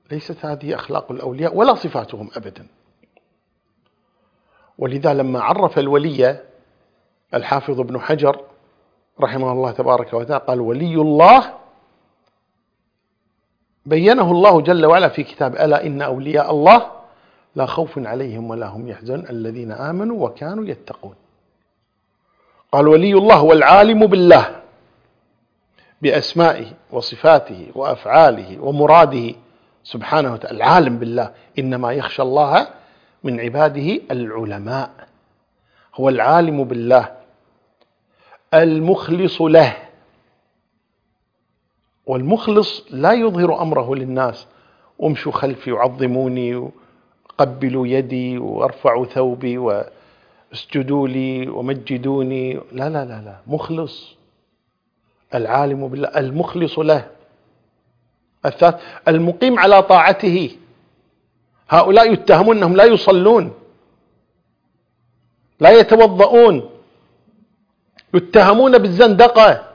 ليست هذه أخلاق الأولياء ولا صفاتهم أبدا. ولذا لما عرف الولي الحافظ ابن حجر رحمه الله تبارك وتعالى قال: ولي الله بينه الله جل وعلا في كتاب: ألا إن أولياء الله لا خوف عليهم ولا هم يحزنون الذين آمنوا وكانوا يتقون. قال: ولي الله هو العالم بالله بأسمائه وصفاته وأفعاله ومراده سبحانه وتعالى، العالم بالله. إنما يخشى الله من عباده العلماء. هو العالم بالله المخلص له، والمخلص لا يظهر أمره للناس: امشوا خلفي وعظموني وقبلوا يدي وارفعوا ثوبي واسجدوا لي ومجدوني. لا لا لا لا، مخلص. العالم بالله المخلص له. الثالث المقيم على طاعته. هؤلاء يتهمون أنهم لا يصلون، لا يتوضؤون، يتهمون بالزندقة،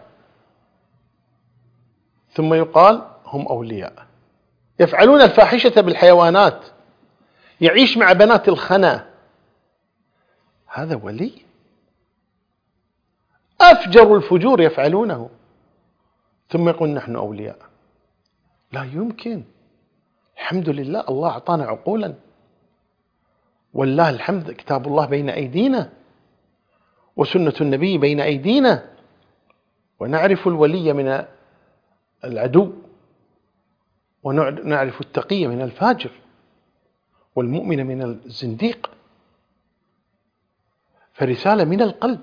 ثم يقال هم أولياء. يفعلون الفاحشة بالحيوانات، يعيش مع بنات الخنا. هذا ولي؟ أفجر الفجور يفعلونه، ثم يقول نحن أولياء. لا يمكن. الحمد لله الله أعطانا عقولا، والله الحمد كتاب الله بين أيدينا وسنة النبي بين أيدينا، ونعرف الولي من العدو، ونعرف التقي من الفاجر، والمؤمن من الزنديق. فرسالة من القلب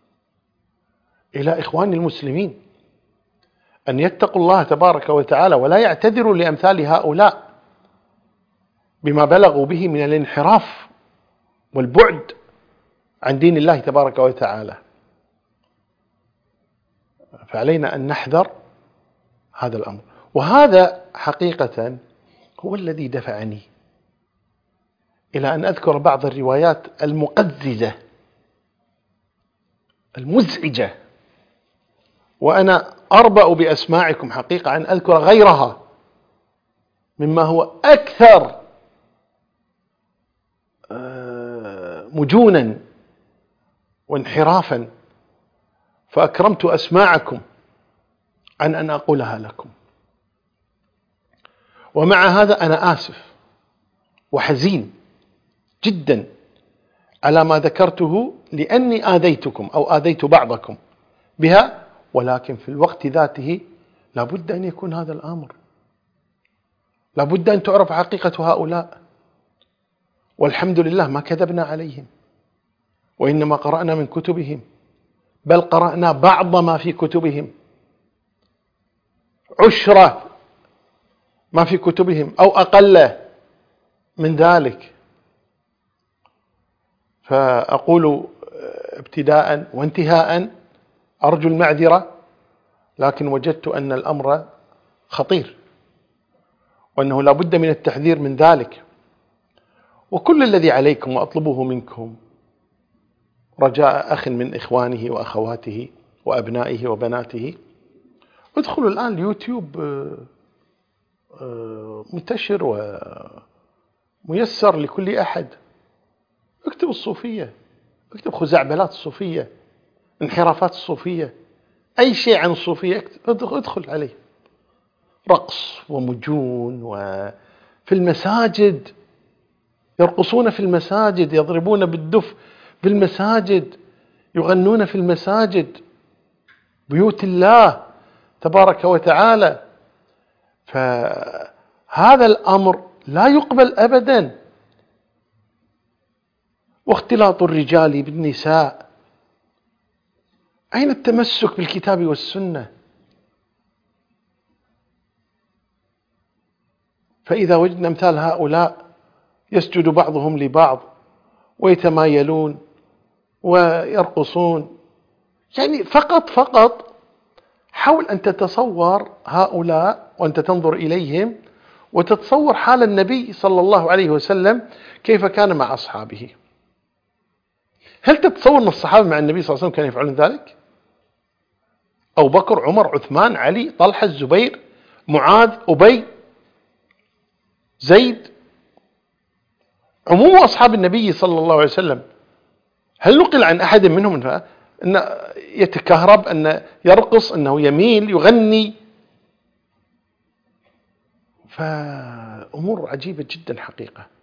إلى إخوان المسلمين أن يتقوا الله تبارك وتعالى، ولا يعتذروا لأمثال هؤلاء بما بلغوا به من الانحراف والبعد عن دين الله تبارك وتعالى. فعلينا أن نحذر هذا الأمر. وهذا حقيقة هو الذي دفعني إلى أن أذكر بعض الروايات المقززة المزعجة، وأنا أربأ بأسماعكم حقيقة أن أذكر غيرها مما هو أكثر مجونا وانحرافا، فأكرمت أسماعكم عن أن أقولها لكم. ومع هذا أنا آسف وحزين جدا على ما ذكرته، لأني آذيتكم أو آذيت بعضكم بها، ولكن في الوقت ذاته لابد أن يكون هذا الأمر، لابد أن تعرف حقيقة هؤلاء. والحمد لله ما كذبنا عليهم، وإنما قرأنا من كتبهم، بل قرأنا بعض ما في كتبهم، عشرة ما في كتبهم أو أقل من ذلك. فأقول ابتداء وانتهاء أرجو المعذرة، لكن وجدت أن الأمر خطير، وأنه لا بد من التحذير من ذلك. وكل الذي عليكم وأطلبه منكم رجاء أخ من إخوانه وأخواته وأبنائه وبناته: ادخلوا الآن اليوتيوب منتشر وميسر لكل أحد، اكتب الصوفية، اكتب خزعبلات الصوفية، انحرافات الصوفية، أي شيء عن الصوفية ادخل عليه. رقص ومجون، وفي المساجد يرقصون، في المساجد يضربون بالدف في المساجد، يغنون في المساجد، بيوت الله تبارك وتعالى. فهذا الأمر لا يقبل أبدا. واختلاط الرجال بالنساء، أين التمسك بالكتاب والسنة؟ فإذا وجدنا أمثال هؤلاء يسجد بعضهم لبعض ويتمايلون ويرقصون، يعني فقط حاول أن تتصور هؤلاء وأنت تنظر إليهم، وتتصور حال النبي صلى الله عليه وسلم كيف كان مع أصحابه. هل تتصور أن الصحابة مع النبي صلى الله عليه وسلم كانوا يفعلون ذلك؟ أبو بكر، عمر، عثمان، علي، طلحة، الزبير، معاذ، أبي، زيد، عموم أصحاب النبي صلى الله عليه وسلم، هل نقل عن أحد منهم أن يتكهرب، أن يرقص، أنه يميل يغني؟ فأمور عجيبة جدا حقيقة.